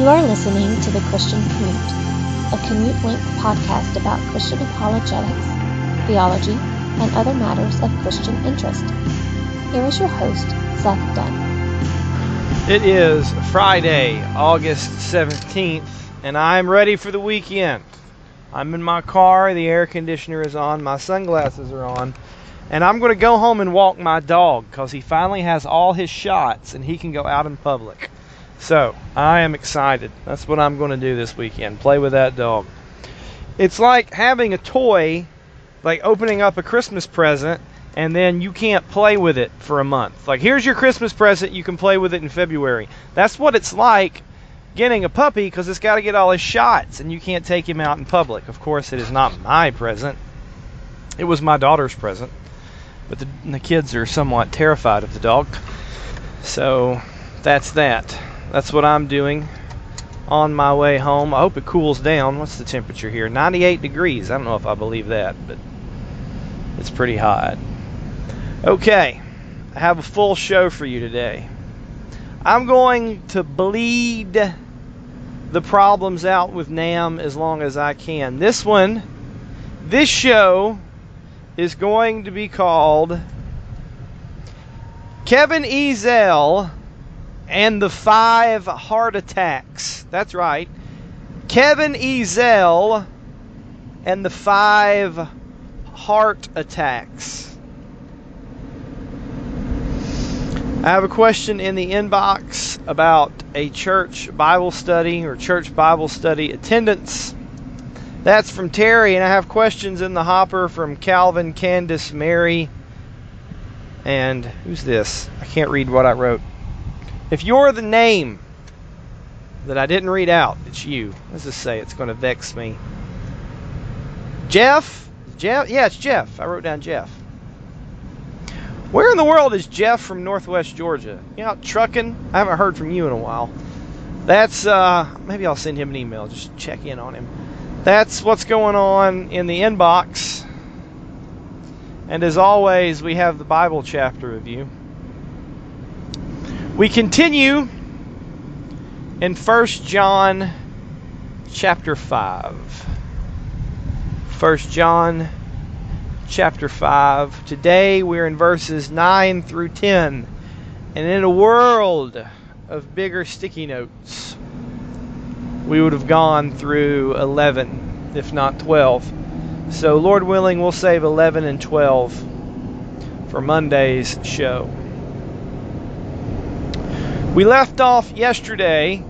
You are listening to The Christian Commute, a commute-link podcast about Christian apologetics, theology, and other matters of Christian interest. Here is your host, Seth Dunn. It is Friday, August 17th, and I'm ready for the weekend. I'm in my car, the air conditioner is on, my sunglasses are on, and I'm going to go home and walk my dog because he finally has all his shots and he can go out in public. So, I am excited. That's what I'm going to do this weekend, play with that dog. It's like having a toy, like opening up a Christmas present, and then you can't play with it for a month. Like, here's your Christmas present, you can play with it in February. That's what it's like getting a puppy, because it's got to get all his shots, and you can't take him out in public. Of course, it is not my present. It was my daughter's present. But the kids are somewhat terrified of the dog. So, that's that. That's what I'm doing on my way home. I hope it cools down. What's the temperature here? 98 degrees. I don't know if I believe that, but it's pretty hot. Okay, I have a full show for you today. I'm going to bleed the problems out with NAM as long as I can. This show is going to be called Kevin Ezell and the 5 Heart Attacks. That's right. Kevin Ezell and the 5 Heart Attacks. I have a question in the inbox about a church Bible study or church Bible study attendance. That's from Terry, and I have questions in the hopper from Calvin, Candace, Mary, and who's this? I can't read what I wrote. If you're the name that I didn't read out, it's you. Let's just say it's going to vex me. Jeff? Yeah, it's Jeff. I wrote down Jeff. Where in the world is Jeff from Northwest Georgia? You out trucking? I haven't heard from you in a while. That's, maybe I'll send him an email. Just check in on him. That's what's going on in the inbox. And as always, we have the Bible chapter review. We continue in 1 John chapter 5. 1 John chapter 5. Today we're in verses 9 through 10. And in a world of bigger sticky notes, we would have gone through 11, if not 12. So Lord willing, we'll save 11 and 12 for Monday's show. We left off yesterday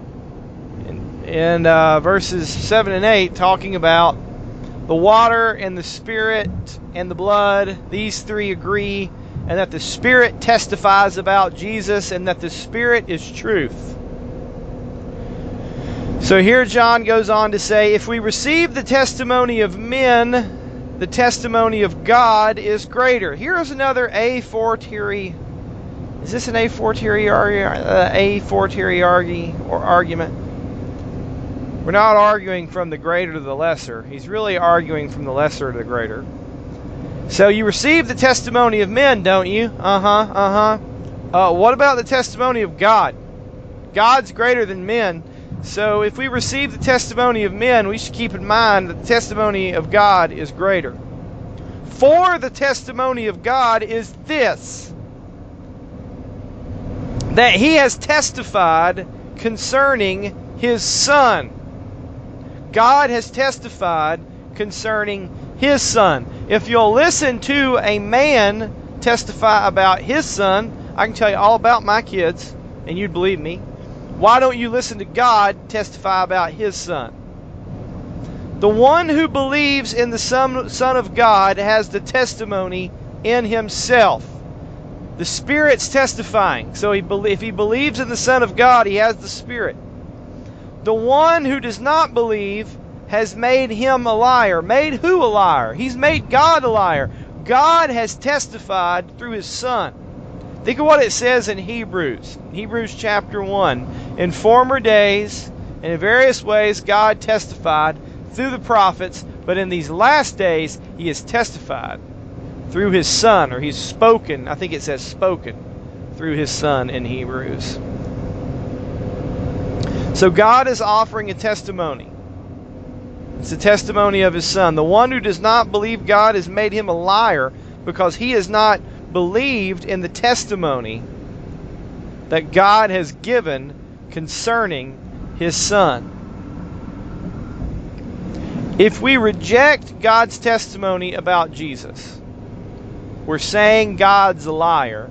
in verses 7 and 8 talking about the water and the Spirit and the blood. These three agree, and that the Spirit testifies about Jesus, and that the Spirit is truth. So here John goes on to say, if we receive the testimony of men, the testimony of God is greater. Here is another a fortiori. Is this an a fortiori argument? We're not arguing from the greater to the lesser. He's really arguing from the lesser to the greater. So you receive the testimony of men, don't you? What about the testimony of God? God's greater than men. So if we receive the testimony of men, we should keep in mind that the testimony of God is greater. For the testimony of God is this, that he has testified concerning his Son. God has testified concerning his Son. If you'll listen to a man testify about his son, I can tell you all about my kids, and you'd believe me. Why don't you listen to God testify about his Son? The one who believes in the Son of God has the testimony in himself. The Spirit's testifying. So if he believes in the Son of God, he has the Spirit. The one who does not believe has made him a liar. Made who a liar? He's made God a liar. God has testified through his Son. Think of what it says in Hebrews. Hebrews chapter 1. In former days, and in various ways, God testified through the prophets, but in these last days, he has testified through his Son, or he's spoken, I think it says spoken, through his Son in Hebrews. So God is offering a testimony. It's a testimony of His Son. The one who does not believe God has made him a liar, because he has not believed in the testimony that God has given concerning His Son. If we reject God's testimony about Jesus, we're saying God's a liar,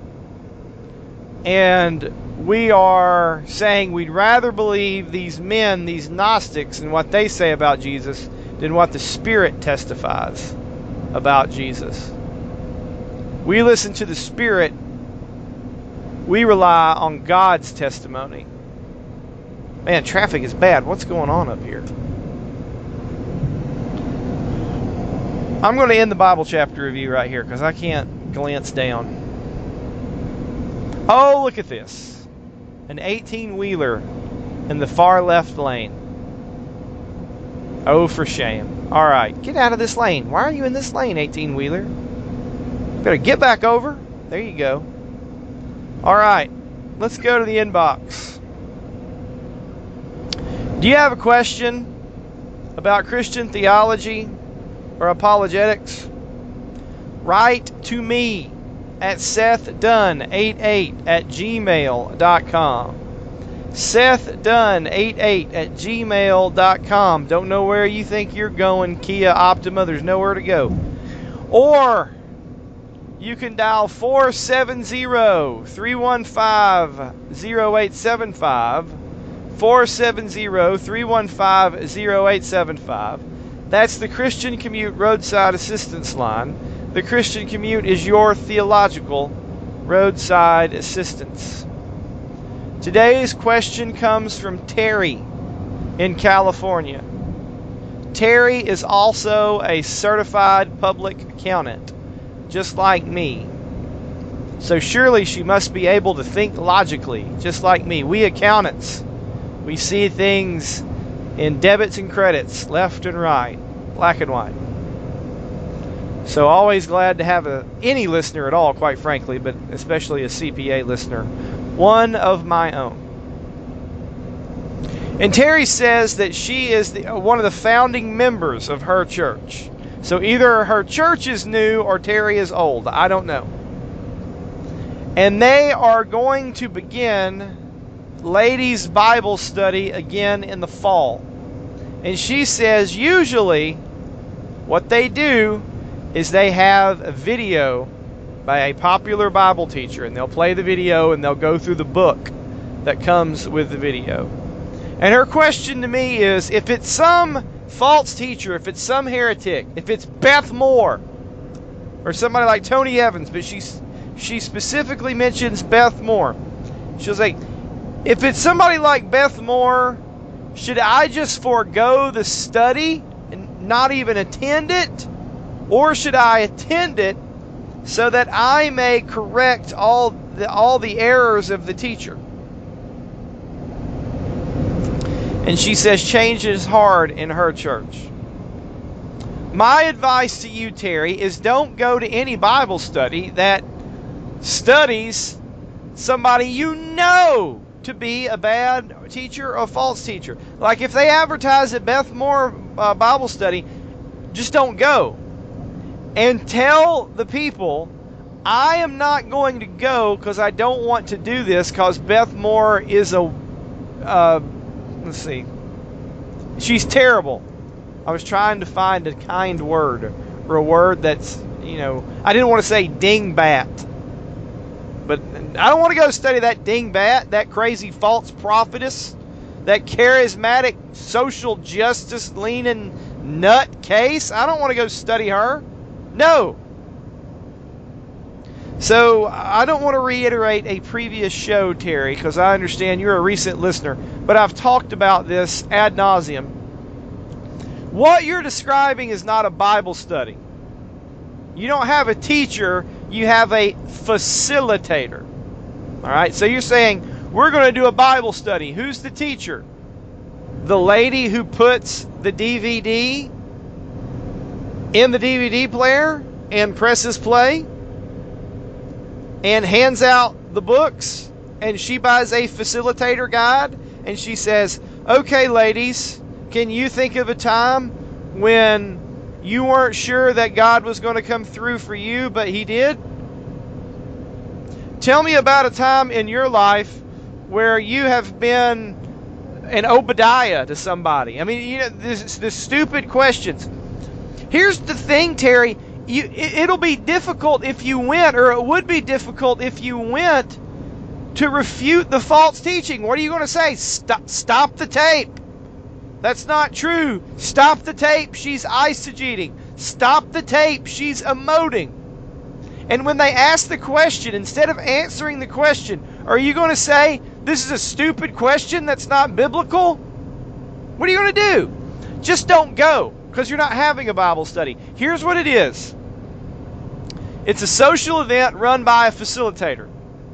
and we are saying we'd rather believe these men, these Gnostics, and what they say about Jesus than what the Spirit testifies about Jesus. We listen to the Spirit. We rely on God's testimony. Man, traffic is bad. What's going on up here? I'm going to end the Bible chapter review right here because I can't glance down. Oh, look at this. An 18-wheeler in the far left lane. Oh, for shame. All right, get out of this lane. Why are you in this lane, 18-wheeler? Better get back over. There you go. All right, let's go to the inbox. Do you have a question about Christian theology or apologetics? Write to me at SethDunn88@gmail.com. SethDunn88@gmail.com. Don't know where you think you're going, Kia Optima. There's nowhere to go. Or you can dial 470-315-0875. 470-315-0875. That's the Christian Commute Roadside Assistance Line. The Christian Commute is your theological roadside assistance. Today's question comes from Terry in California. Terry is also a certified public accountant, just like me. So surely she must be able to think logically, just like me. We accountants, we see things in debits and credits, left and right, black and white. So always glad to have any listener at all, quite frankly, but especially a CPA listener, one of my own. And Terry says that she is one of the founding members of her church. So either her church is new or Terry is old. I don't know. And they are going to begin ladies' Bible study again in the fall. And she says usually what they do is they have a video by a popular Bible teacher, and they'll play the video and they'll go through the book that comes with the video. And her question to me is, if it's some false teacher, if it's some heretic, if it's Beth Moore or somebody like Tony Evans, but she specifically mentions Beth Moore. She'll say, if it's somebody like Beth Moore, should I just forego the study and not even attend it? Or should I attend it so that I may correct all the errors of the teacher? And she says change is hard in her church. My advice to you, Terry, is don't go to any Bible study that studies somebody you know to be a bad teacher or a false teacher. Like if they advertise at Beth Moore Bible study, just don't go. And tell the people, I am not going to go because I don't want to do this because Beth Moore is let's see, she's terrible. I was trying to find a kind word, or a word that's, I didn't want to say dingbat. But I don't want to go study that dingbat, that crazy false prophetess, that charismatic social justice leaning nut case. I don't want to go study her. No. So I don't want to reiterate a previous show, Terry, because I understand you're a recent listener, but I've talked about this ad nauseum. What you're describing is not a Bible study. You don't have a teacher, you have a facilitator. All right, so you're saying, we're going to do a Bible study. Who's the teacher? The lady who puts the DVD in the DVD player and presses play and hands out the books, and she buys a facilitator guide and she says, Okay, ladies, can you think of a time when you weren't sure that God was going to come through for you, but He did? Tell me about a time in your life where you have been an Obadiah to somebody. I mean, this stupid questions. Here's the thing, Terry. It'll be difficult if you went, or it would be difficult if you went to refute the false teaching. What are you going to say? Stop the tape. That's not true. Stop the tape. She's eisegeting. Stop the tape. She's emoting. And when they ask the question, instead of answering the question, are you going to say, this is a stupid question that's not biblical? What are you going to do? Just don't go, because you're not having a Bible study. Here's what it is. It's a social event run by a facilitator.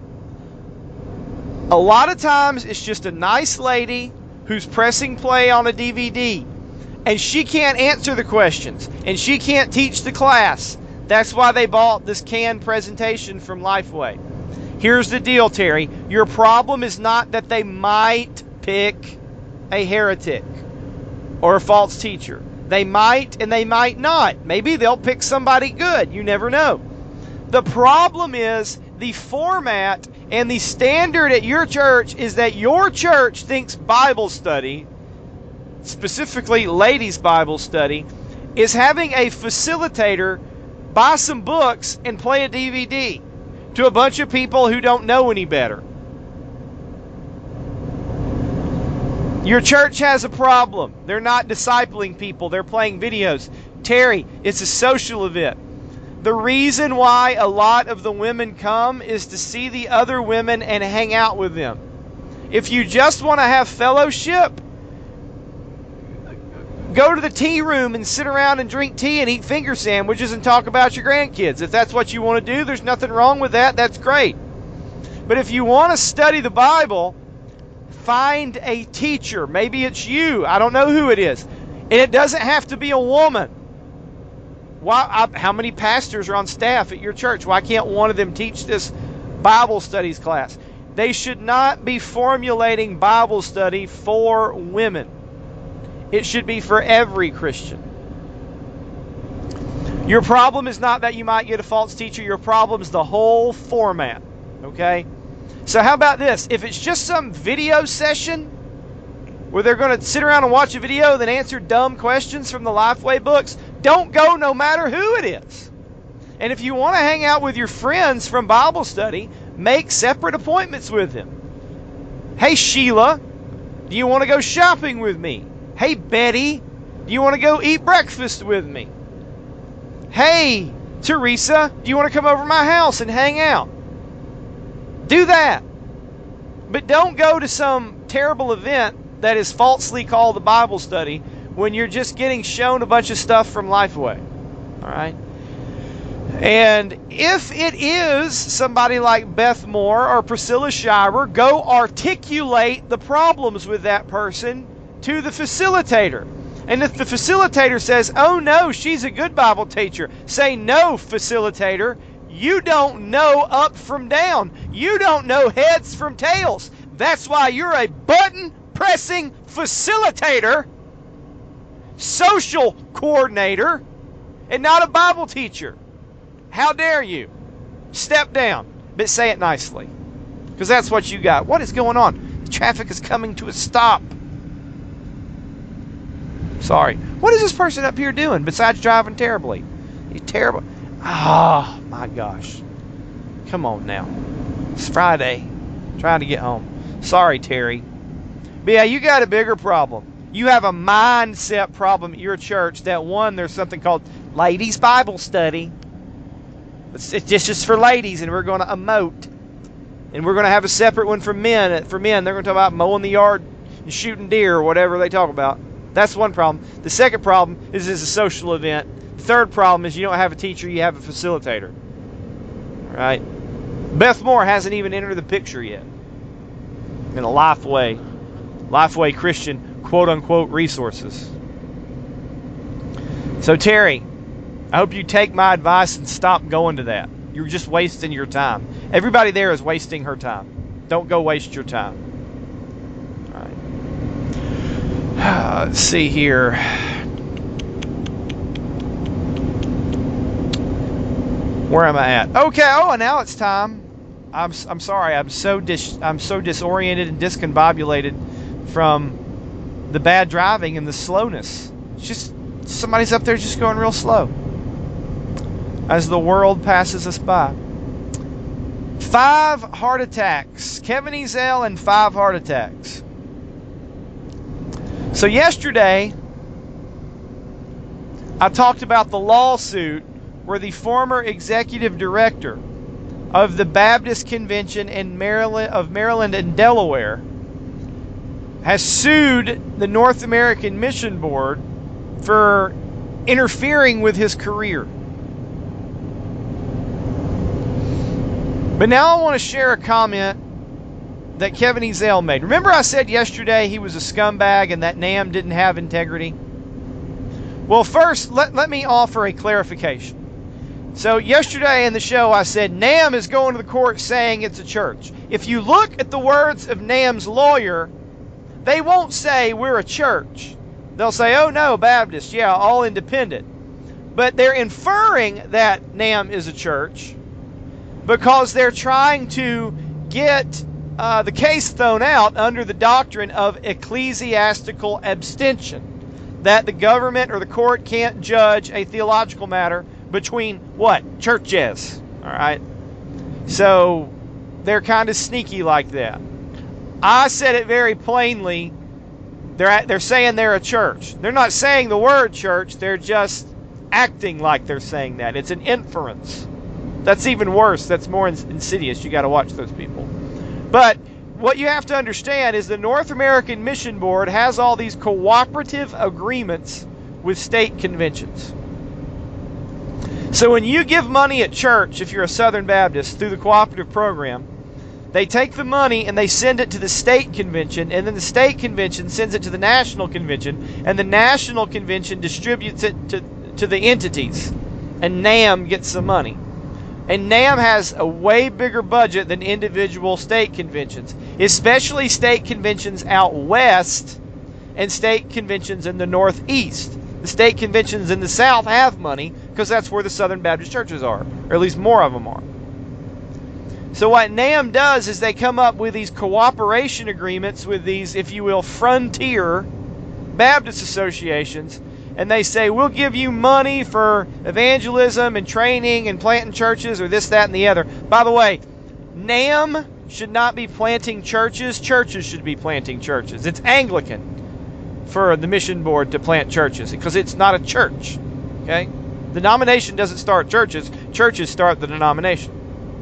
A lot of times it's just a nice lady who's pressing play on a DVD, and she can't answer the questions, and she can't teach the class. That's why they bought this canned presentation from Lifeway. Here's the deal, Terry. Your problem is not that they might pick a heretic or a false teacher. They might and they might not. Maybe they'll pick somebody good. You never know. The problem is the format and the standard at your church is that your church thinks Bible study, specifically ladies' Bible study, is having a facilitator buy some books and play a DVD to a bunch of people who don't know any better. Your church has a problem. They're not discipling people. They're playing videos. Terry, it's a social event. The reason why a lot of the women come is to see the other women and hang out with them. If you just want to have fellowship, go to the tea room and sit around and drink tea and eat finger sandwiches and talk about your grandkids. If that's what you want to do, there's nothing wrong with that. That's great. But if you want to study the Bible, find a teacher. Maybe it's you. I don't know who it is. And it doesn't have to be a woman. How many pastors are on staff at your church? Why can't one of them teach this Bible studies class? They should not be formulating Bible study for women. It should be for every Christian. Your problem is not that you might get a false teacher. Your problem is the whole format. Okay? So how about this? If it's just some video session where they're going to sit around and watch a video then answer dumb questions from the Lifeway books, don't go no matter who it is. And if you want to hang out with your friends from Bible study, make separate appointments with them. Hey, Sheila, do you want to go shopping with me? Hey, Betty, do you want to go eat breakfast with me? Hey, Teresa, do you want to come over to my house and hang out? Do that. But don't go to some terrible event that is falsely called a Bible study when you're just getting shown a bunch of stuff from Lifeway. All right? And if it is somebody like Beth Moore or Priscilla Shirer, go articulate the problems with that person to the facilitator. And if the facilitator says, oh no, she's a good Bible teacher, say, no, facilitator, you don't know up from down. You don't know heads from tails. That's why you're a button-pressing facilitator, social coordinator, and not a Bible teacher. How dare you? Step down, but say it nicely, because that's what you got. What is going on? The traffic is coming to a stop. Sorry. What is this person up here doing besides driving terribly? He's terrible. Oh, my gosh. Come on now. It's Friday. Trying to get home. Sorry, Terry. But yeah, you got a bigger problem. You have a mindset problem at your church that, one, there's something called Ladies Bible Study. It's just for ladies, and we're going to emote. And we're going to have a separate one for men. For men, they're going to talk about mowing the yard and shooting deer or whatever they talk about. That's one problem. The second problem is it's a social event. The third problem is you don't have a teacher, you have a facilitator. All right? Beth Moore hasn't even entered the picture yet. In a Lifeway Christian quote-unquote resources. So Terry, I hope you take my advice and stop going to that. You're just wasting your time. Everybody there is wasting her time. Don't go waste your time. All right. Let's see here. Where am I at? Okay. Oh, now it's time. I'm sorry. I'm so disoriented and discombobulated from the bad driving and the slowness. It's just somebody's up there just going real slow as the world passes us by. 5 heart attacks. Kevin Ezell and 5 heart attacks. So yesterday, I talked about the lawsuit where the former executive director of the Baptist Convention in Maryland and Delaware has sued the North American Mission Board for interfering with his career. But now I want to share a comment that Kevin Ezell made. Remember I said yesterday he was a scumbag and that NAM didn't have integrity? Well, first, let me offer a clarification. So yesterday in the show I said NAM is going to the court saying it's a church. If you look at the words of NAM's lawyer, they won't say we're a church. They'll say, oh no, Baptist, yeah, all independent. But they're inferring that NAM is a church because they're trying to get the case thrown out under the doctrine of ecclesiastical abstention, that the government or the court can't judge a theological matter between what? Churches. All right? So they're kind of sneaky like that. I said it very plainly. They're saying they're a church. They're not saying the word church. They're just acting like they're saying that. It's an inference. That's even worse. That's more insidious. You got to watch those people. But what you have to understand is the North American Mission Board has all these cooperative agreements with state conventions. So when you give money at church, if you're a Southern Baptist, through the cooperative program, they take the money and they send it to the state convention, and then the state convention sends it to the national convention, and the national convention distributes it to the entities, and NAM gets the money. And NAM has a way bigger budget than individual state conventions, especially state conventions out west and state conventions in the northeast. The state conventions in the south have money because that's where the Southern Baptist churches are, or at least more of them are. So what NAM does is they come up with these cooperation agreements with these, if you will, frontier Baptist associations, and they say, we'll give you money for evangelism and training and planting churches or this, that, and the other. By the way, NAM should not be planting churches. Churches should be planting churches. It's Anglican for the mission board to plant churches because it's not a church. Okay? The denomination doesn't start churches. Churches start the denomination.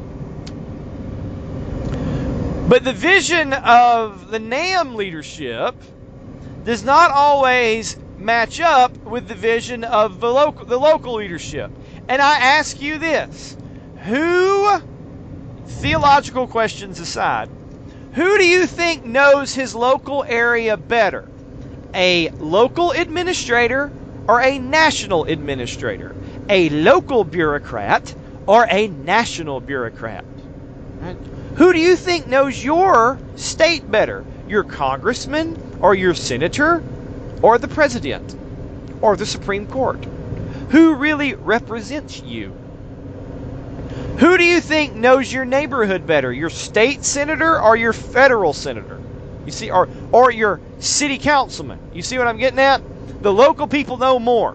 But the vision of the NAM leadership does not always match up with the vision of the local leadership. And I ask you this, who, theological questions aside, who do you think knows his local area better? A local administrator or a national administrator? A local bureaucrat or a national bureaucrat? Right? Who do you think knows your state better? Your congressman or your senator or the president or the Supreme Court? Who really represents you? Who do you think knows your neighborhood better? Your state senator or your federal senator? You see, or your city councilman? You see what I'm getting at? The local people know more.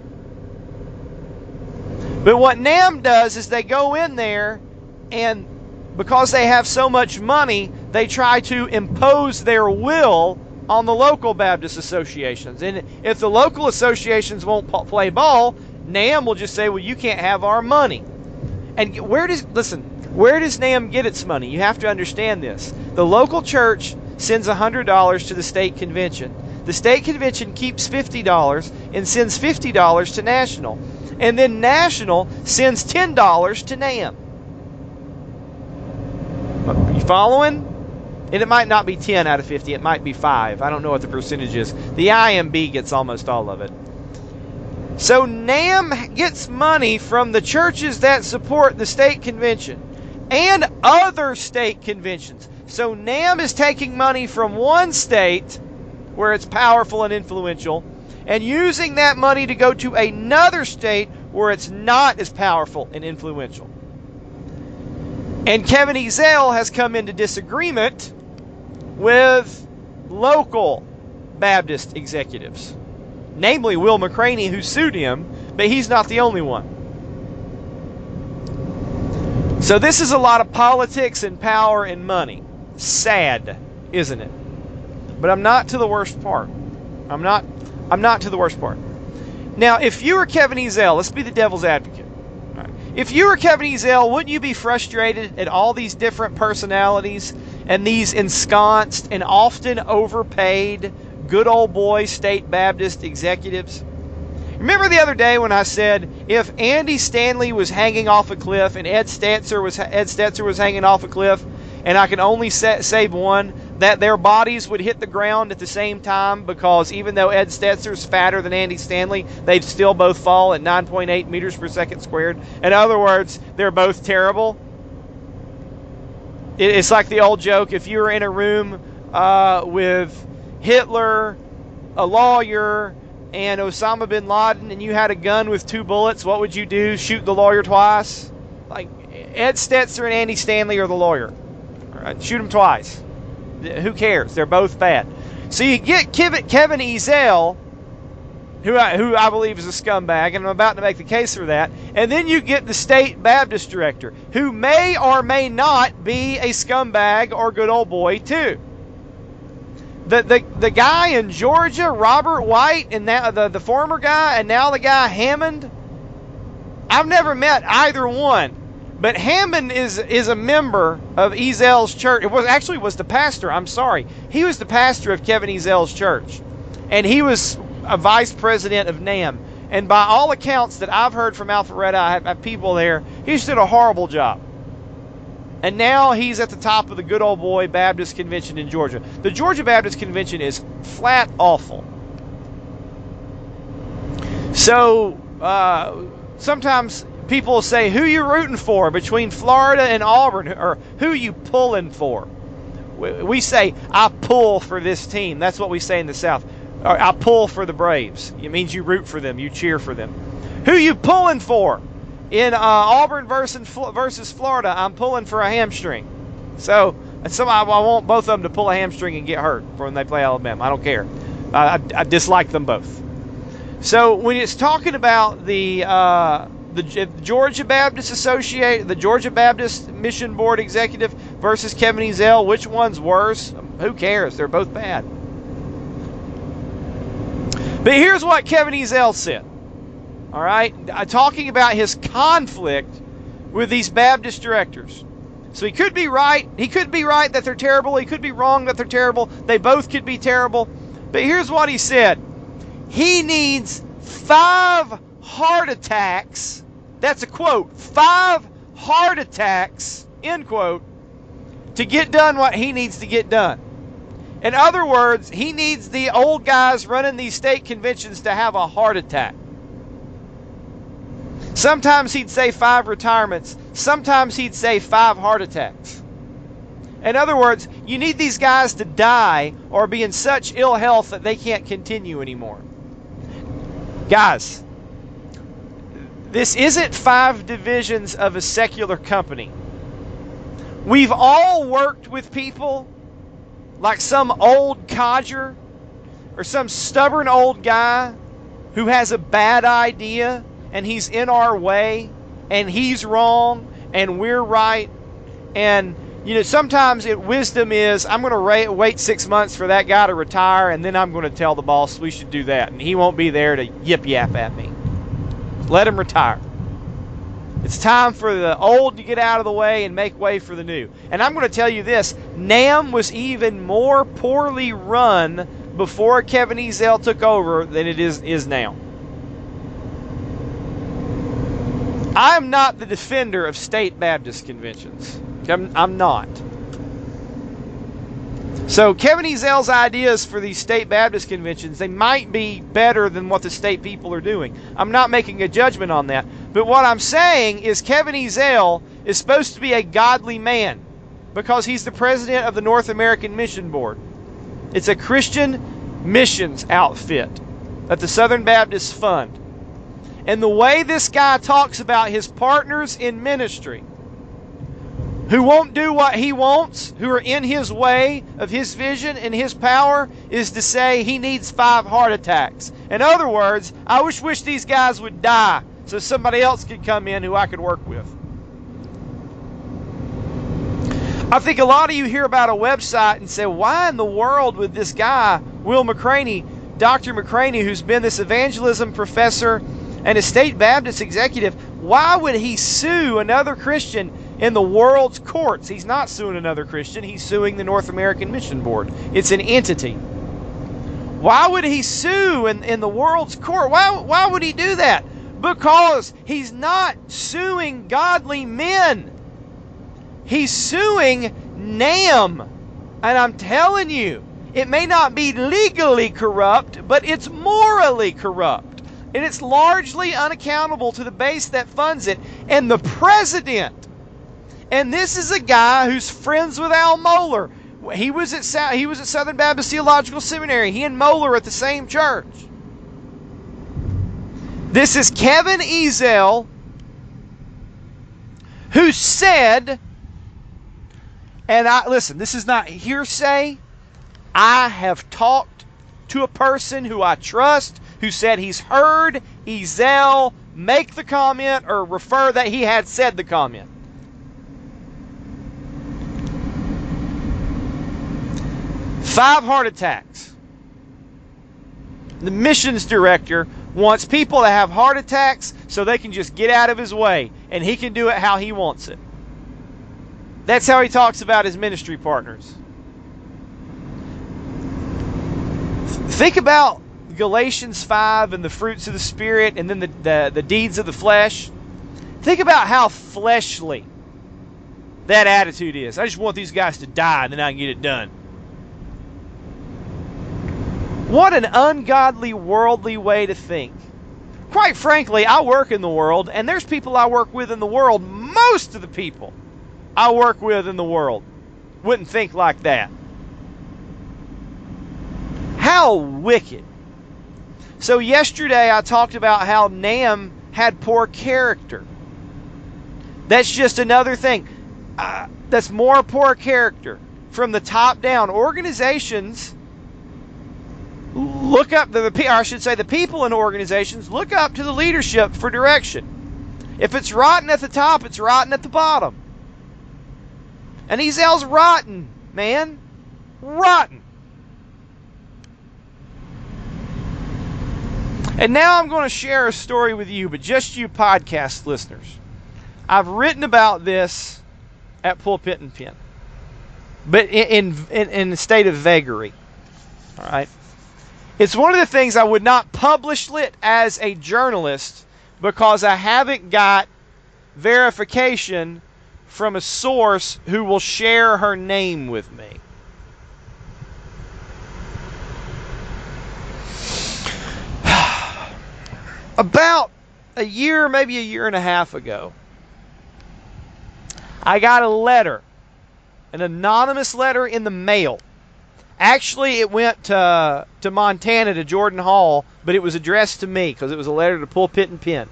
But what NAM does is they go in there, and because they have so much money, they try to impose their will on the local Baptist associations. And if the local associations won't play ball, NAM will just say, well, you can't have our money. And where does NAM get its money? You have to understand this. The local church sends $100 to the state convention. The state convention keeps $50 and sends $50 to national. And then national sends $10 to NAM. You following? And it might not be 10 out of 50. It might be 5. I don't know what the percentage is. The IMB gets almost all of it. So NAM gets money from the churches that support the state convention and other state conventions. So NAM is taking money from one state where it's powerful and influential, and using that money to go to another state where it's not as powerful and influential. And Kevin Ezell has come into disagreement with local Baptist executives, namely Will McCraney, who sued him, but he's not the only one. So this is a lot of politics and power and money. Sad, isn't it? But I'm not to the worst part. I'm not to the worst part. Now, if you were Kevin Ezell, let's be the devil's advocate. Right. If you were Kevin Ezell, wouldn't you be frustrated at all these different personalities and these ensconced and often overpaid good old boy state Baptist executives? Remember the other day when I said if Andy Stanley was hanging off a cliff and Ed Stetzer was hanging off a cliff, and I could only save one, that their bodies would hit the ground at the same time, because even though Ed Stetzer's fatter than Andy Stanley, they'd still both fall at 9.8 meters per second squared. In other words, they're both terrible. It's like the old joke: if you were in a room with Hitler, a lawyer, and Osama bin Laden, and you had a gun with 2 bullets, what would you do? Shoot the lawyer twice? Like, Ed Stetzer and Andy Stanley are the lawyer. All right, shoot them twice. Who cares? They're both bad. So you get Kevin Ezell, who I believe is a scumbag, and I'm about to make the case for that. And then you get the state Baptist director, who may or may not be a scumbag or good old boy too. The guy in Georgia, Robert White, and now the former guy, and now the guy Hammond, I've never met either one. But Hammond is a member of Ezell's church. It was the pastor. I'm sorry. He was the pastor of Kevin Ezell's church. And he was a vice president of NAM. And by all accounts that I've heard from Alpharetta, I have people there, he's did a horrible job. And now he's at the top of the good old boy Baptist Convention in Georgia. The Georgia Baptist Convention is flat awful. So, sometimes people say, who you rooting for between Florida and Auburn, or who you pulling for? We say, I pull for this team. That's what we say in the South. Or, I pull for the Braves. It means you root for them. You cheer for them. Who you pulling for? In Auburn versus Florida, I'm pulling for a hamstring. So I want both of them to pull a hamstring and get hurt for when they play Alabama. I don't care. I dislike them both. So when it's talking about the Georgia Baptist Mission Board executive versus Kevin Ezell, which one's worse? Who cares? They're both bad. But here's what Kevin Ezell said. All right, talking about his conflict with these Baptist directors. So he could be right. He could be right that they're terrible. He could be wrong that they're terrible. They both could be terrible. But here's what he said. He needs 5 heart attacks. That's a quote. 5 heart attacks, end quote, to get done what he needs to get done. In other words, he needs the old guys running these state conventions to have a heart attack. Sometimes he'd say 5 retirements. Sometimes he'd say 5 heart attacks. In other words, you need these guys to die or be in such ill health that they can't continue anymore. Guys, this isn't 5 divisions of a secular company. We've all worked with people like some old codger or some stubborn old guy who has a bad idea, and he's in our way, and he's wrong, and we're right. And, sometimes wisdom is, I'm going to wait 6 months for that guy to retire, and then I'm going to tell the boss we should do that. And he won't be there to yip-yap at me. Let him retire. It's time for the old to get out of the way and make way for the new. And I'm going to tell you this, NAM was even more poorly run before Kevin Ezell took over than it is now. I'm not the defender of state Baptist conventions. I'm not. So Kevin Ezell's ideas for these state Baptist conventions, they might be better than what the state people are doing. I'm not making a judgment on that. But what I'm saying is Kevin Ezell is supposed to be a godly man because he's the president of the North American Mission Board. It's a Christian missions outfit that the Southern Baptists fund. And the way this guy talks about his partners in ministry, who won't do what he wants, who are in his way of his vision and his power, is to say he needs 5 heart attacks. In other words, I wish these guys would die so somebody else could come in who I could work with. I think a lot of you hear about a website and say, why in the world would this guy, Will McCraney, Dr. McCraney, who's been this evangelism professor and a state Baptist executive, why would he sue another Christian in the world's courts? He's not suing another Christian. He's suing the North American Mission Board. It's an entity. Why would he sue in the world's court? Why would he do that? Because he's not suing godly men. He's suing NAM. And I'm telling you, it may not be legally corrupt, but it's morally corrupt. And it's largely unaccountable to the base that funds it. And the president, and this is a guy who's friends with Al Mohler. He was at Southern Baptist Theological Seminary. He and Mohler are at the same church. This is Kevin Ezell, who said, and listen, this is not hearsay. I have talked to a person who I trust who said he's heard Ezell make the comment or refer that he had said the comment. Five heart attacks. The missions director wants people to have heart attacks so they can just get out of his way, and he can do it how he wants it. That's how he talks about his ministry partners. Think about Galatians 5 and the fruits of the Spirit and then the deeds of the flesh. Think about how fleshly that attitude is. I just want these guys to die and then I can get it done. What an ungodly, worldly way to think. Quite frankly, I work in the world, and there's people I work with in the world. Most of the people I work with in the world wouldn't think like that. How wicked. So yesterday I talked about how NAM had poor character. That's just another thing. That's more poor character. From the top down, organizations look up, the people in organizations look up to the leadership for direction. If it's rotten at the top, it's rotten at the bottom. And Ezell's rotten, man. Rotten. And now I'm going to share a story with you, but just you podcast listeners. I've written about this at Pulpit and Pen, but in the state of vagary. All right. It's one of the things I would not publish it as a journalist because I haven't got verification from a source who will share her name with me. About a year, maybe a year and a half ago, I got a letter, an anonymous letter in the mail. Actually, it went to Montana, to Jordan Hall, but it was addressed to me because it was a letter to Pulpit and Pen.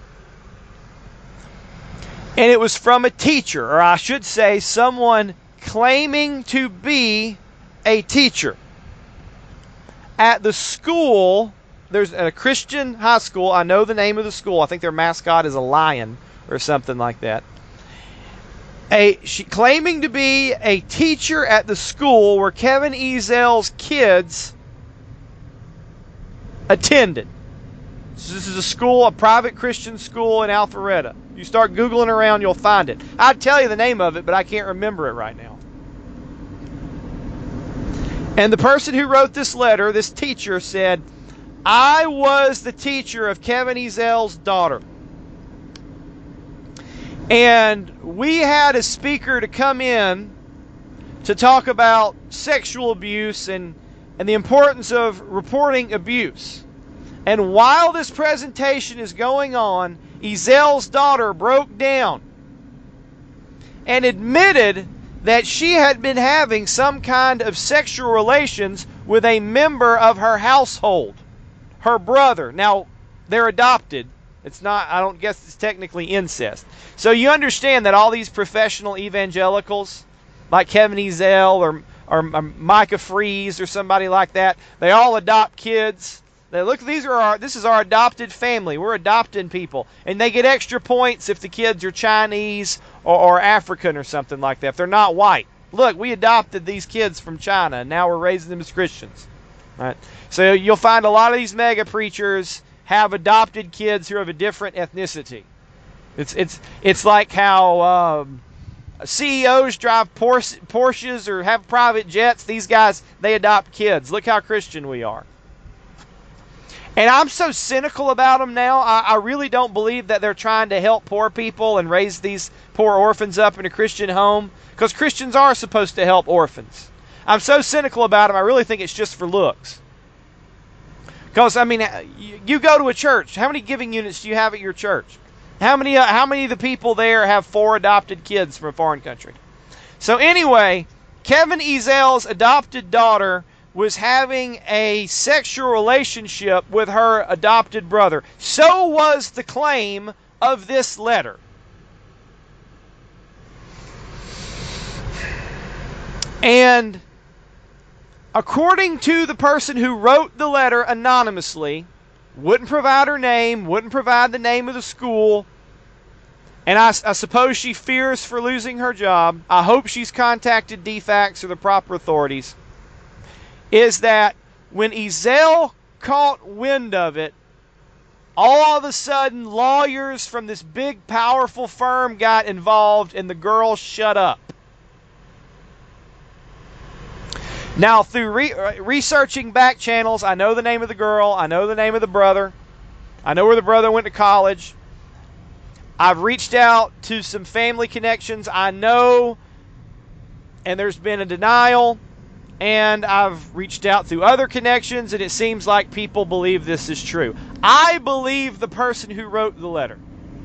And it was from a teacher, or I should say someone claiming to be a teacher at the school. There's a Christian high school. I know the name of the school. I think their mascot is a lion or something like that. She claiming to be a teacher at the school where Kevin Ezell's kids attended. So this is a school, a private Christian school in Alpharetta. You start Googling around, you'll find it. I'd tell you the name of it, but I can't remember it right now. And the person who wrote this letter, this teacher, said, I was the teacher of Kevin Ezell's daughter. And we had a speaker to come in to talk about sexual abuse and the importance of reporting abuse. And while this presentation is going on, Ezell's daughter broke down and admitted that she had been having some kind of sexual relations with a member of her household, her brother. Now, they're adopted. It's not, I don't guess it's technically incest. So you understand that all these professional evangelicals, like Kevin Ezell or Micah Fries or somebody like that, they all adopt kids. They look, this is our adopted family. We're adopting people. And they get extra points if the kids are Chinese or African or something like that, if they're not white. Look, we adopted these kids from China, and now we're raising them as Christians. All right? So you'll find a lot of these mega preachers have adopted kids who are of a different ethnicity. It's like how CEOs drive Porsches or have private jets. These guys, they adopt kids. Look how Christian we are. And I'm so cynical about them now. I really don't believe that they're trying to help poor people and raise these poor orphans up in a Christian home, because Christians are supposed to help orphans. I'm so cynical about them, I really think it's just for looks. Because, I mean, you go to a church. How many giving units do you have at your church? How many of the people there have 4 adopted kids from a foreign country? So anyway, Kevin Ezell's adopted daughter was having a sexual relationship with her adopted brother. So was the claim of this letter. And according to the person who wrote the letter anonymously, wouldn't provide her name, wouldn't provide the name of the school, and I suppose she fears for losing her job. I hope she's contacted DFACS or the proper authorities. Is that when Ezell caught wind of it, all of a sudden lawyers from this big powerful firm got involved and the girl shut up. Now, through researching back channels, I know the name of the girl, I know the name of the brother, I know where the brother went to college. I've reached out to some family connections I know, and there's been a denial. And I've reached out through other connections, and it seems like people believe this is true. I believe the person who wrote the letter.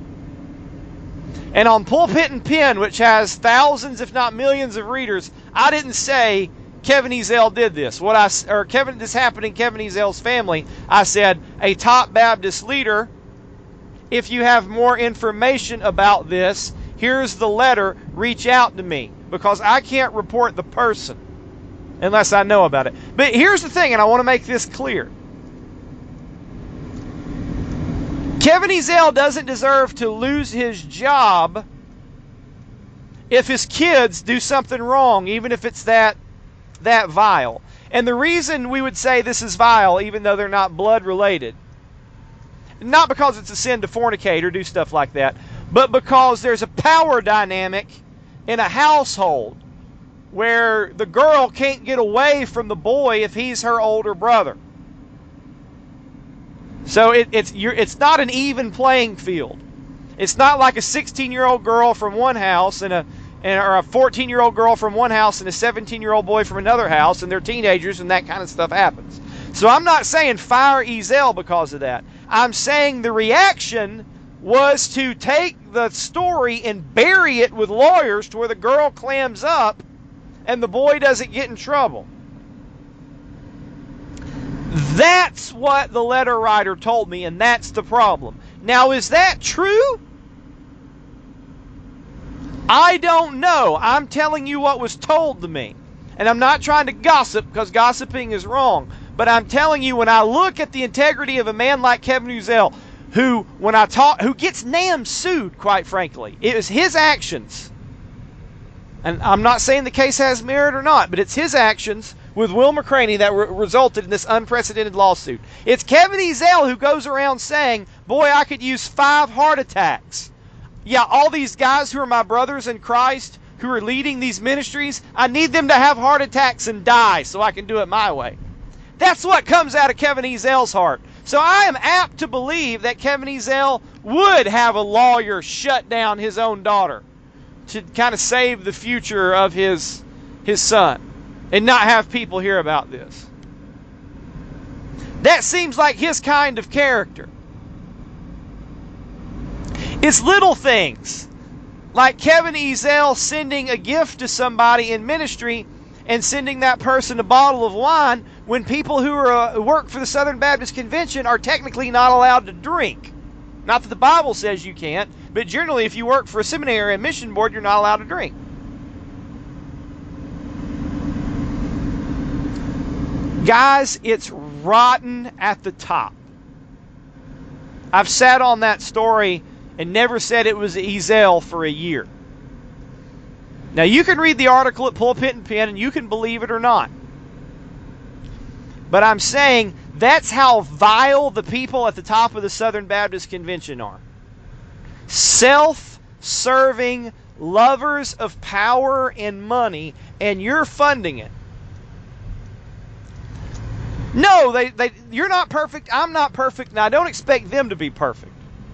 And on Pulpit and Pen, which has thousands, if not millions of readers, I didn't say Kevin Ezell did this. This happened in Kevin Ezell's family. I said, a top Baptist leader, if you have more information about this, here's the letter, reach out to me. Because I can't report the person unless I know about it. But here's the thing, and I want to make this clear. Kevin Ezell doesn't deserve to lose his job if his kids do something wrong, even if it's that vile. And the reason we would say this is vile, even though they're not blood related, not because it's a sin to fornicate or do stuff like that, but because there's a power dynamic in a household where the girl can't get away from the boy if he's her older brother. So it's not an even playing field. It's not like a 16-year-old girl from one house or a 14-year-old girl from one house and a 17-year-old boy from another house, and they're teenagers and that kind of stuff happens. So I'm not saying fire Ezell because of that. I'm saying the reaction was to take the story and bury it with lawyers to where the girl clams up and the boy doesn't get in trouble. That's what the letter writer told me, and that's the problem. Now, is that true? I don't know. I'm telling you what was told to me. And I'm not trying to gossip, because gossiping is wrong. But I'm telling you, when I look at the integrity of a man like Kevin Ezell, who gets NAM sued, quite frankly, it was his actions. And I'm not saying the case has merit or not, but it's his actions with Will McCraney that resulted in this unprecedented lawsuit. It's Kevin Ezell who goes around saying, boy, I could use 5 heart attacks. Yeah, all these guys who are my brothers in Christ, who are leading these ministries, I need them to have heart attacks and die so I can do it my way. That's what comes out of Kevin Ezell's heart. So I am apt to believe that Kevin Ezell would have a lawyer shut down his own daughter to kind of save the future of his son and not have people hear about this. That seems like his kind of character. It's little things Like Kevin Ezell sending a gift to somebody in ministry and sending that person a bottle of wine when people who work for the Southern Baptist Convention are technically not allowed to drink. Not that the Bible says you can't, but generally if you work for a seminary and mission board, you're not allowed to drink. Guys, it's rotten at the top. I've sat on that story and never said it was Ezell for a year. Now, you can read the article at Pulpit and Pen, and you can believe it or not. But I'm saying that's how vile the people at the top of the Southern Baptist Convention are. Self-serving lovers of power and money, and you're funding it. No, you're not perfect, I'm not perfect, and I don't expect them to be perfect.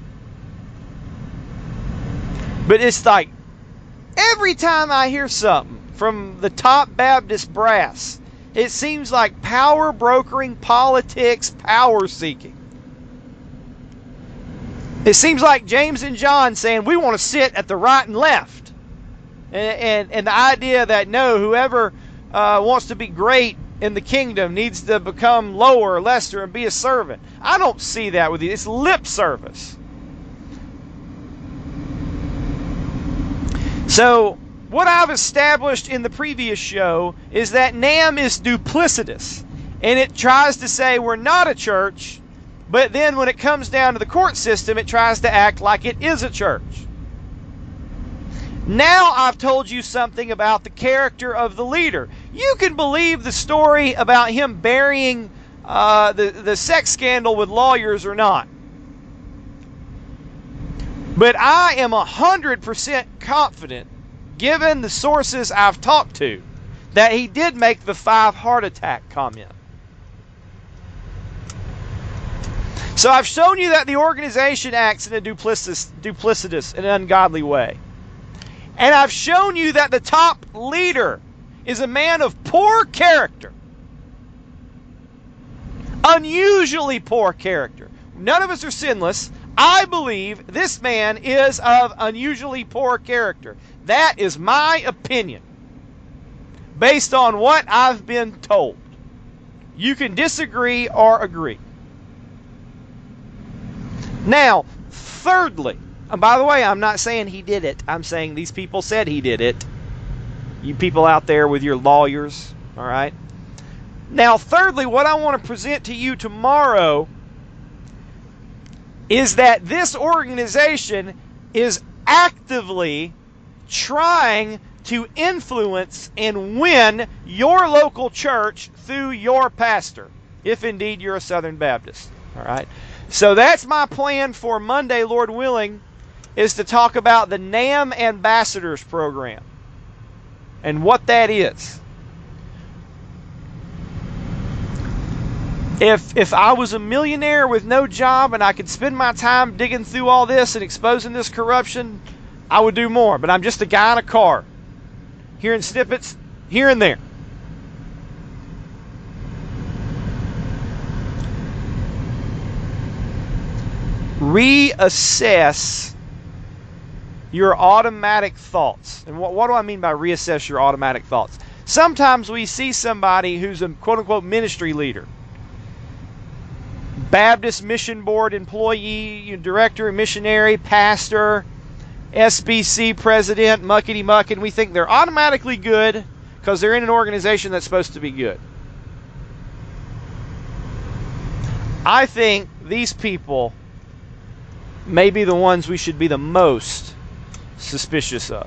But it's like, every time I hear something from the top Baptist brass, it seems like power brokering, politics, power seeking. It seems like James and John saying, we want to sit at the right and left. And the idea that, no, whoever wants to be great in the kingdom needs to become lower or lesser and be a servant. I don't see that with you. It's lip service. So, what I've established in the previous show is that NAM is duplicitous. And it tries to say we're not a church, but then when it comes down to the court system, it tries to act like it is a church. Now I've told you something about the character of the leader. You can believe the story about him burying the sex scandal with lawyers or not. But I am 100% confident, given the sources I've talked to, that he did make the 5 heart attack comment. So I've shown you that the organization acts in a duplicitous and ungodly way. And I've shown you that the top leader is a man of poor character. Unusually poor character. None of us are sinless. I believe this man is of unusually poor character. That is my opinion, based on what I've been told. You can disagree or agree. Now, thirdly, and by the way, I'm not saying he did it. I'm saying these people said he did it. You people out there with your lawyers, all right? Now, thirdly, what I want to present to you tomorrow is that this organization is actively trying to influence and win your local church through your pastor, if indeed you're a Southern Baptist, all right? So that's my plan for Monday, Lord willing, is to talk about the NAM Ambassadors Program and what that is. If I was a millionaire with no job and I could spend my time digging through all this and exposing this corruption, I would do more. But I'm just a guy in a car, hearing snippets here and there. Reassess your automatic thoughts. And what do I mean by reassess your automatic thoughts? Sometimes we see somebody who's a quote-unquote ministry leader. Baptist Mission Board employee, director, missionary, pastor, SBC president, muckety-muck, and we think they're automatically good because they're in an organization that's supposed to be good. I think these people may be the ones we should be the most suspicious of.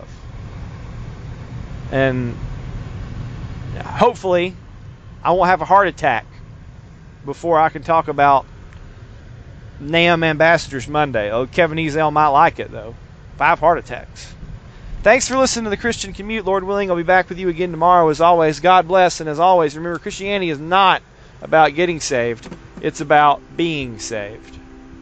And hopefully I won't have a heart attack before I can talk about NAM Ambassadors Monday. Oh, Kevin Ezell might like it, though. 5 heart attacks. Thanks for listening to the Christian Commute. Lord willing, I'll be back with you again tomorrow. As always, God bless. And as always, remember, Christianity is not about getting saved. It's about being saved.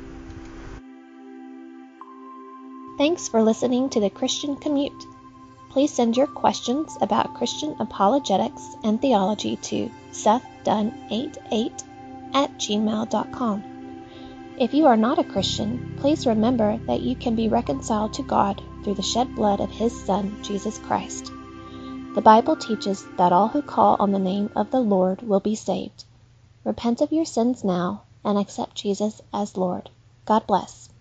Thanks for listening to the Christian Commute. Please send your questions about Christian apologetics and theology to SethDunn88@gmail.com. If you are not a Christian, please remember that you can be reconciled to God through the shed blood of His Son, Jesus Christ. The Bible teaches that all who call on the name of the Lord will be saved. Repent of your sins now and accept Jesus as Lord. God bless.